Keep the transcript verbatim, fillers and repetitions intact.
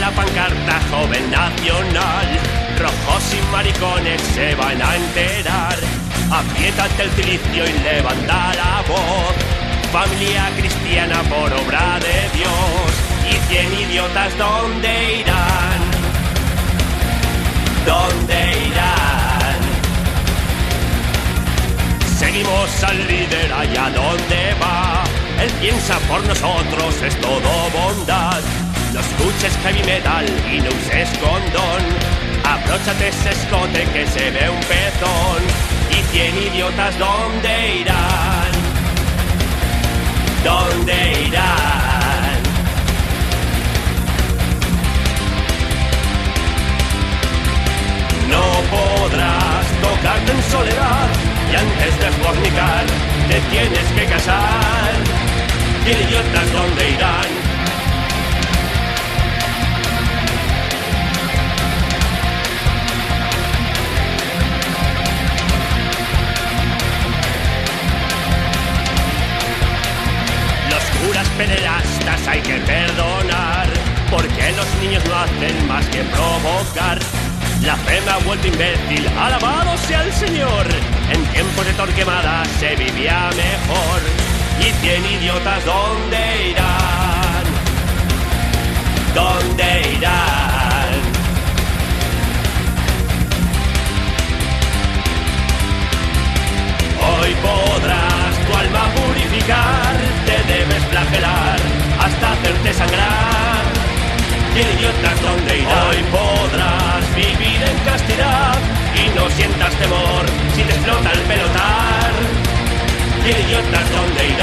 la pancarta joven nacional. Rojos y maricones se van a enterar. Apriétate el cilicio y levanta la voz. Familia cristiana por obra de Dios. Y cien idiotas, ¿dónde irán? ¿Dónde irán? Seguimos al líder allá donde va. Él piensa por nosotros, es todo bondad. No escuches heavy metal y no uses condón. Abróchate ese escote que se ve un pezón. Y cien idiotas, ¿dónde irán? ¿Dónde irán? No podrás tocarte en soledad. Y antes de fornicar te tienes que casar. Cien idiotas, ¿dónde irán? Curas pederastas hay que perdonar, porque los niños no hacen más que provocar. La fe me ha vuelto imbécil, alabado sea el Señor. En tiempos de Torquemada se vivía mejor. Y cien idiotas, ¿dónde irán? ¿Dónde irán? Hoy podrás tu alma purificar. Te debes flagelar hasta hacerte sangrar. Cien idiotas, ¿dónde irán? Hoy podrás vivir en castidad y no sientas temor si te explota el pelotar. Cien idiotas, ¿dónde irán?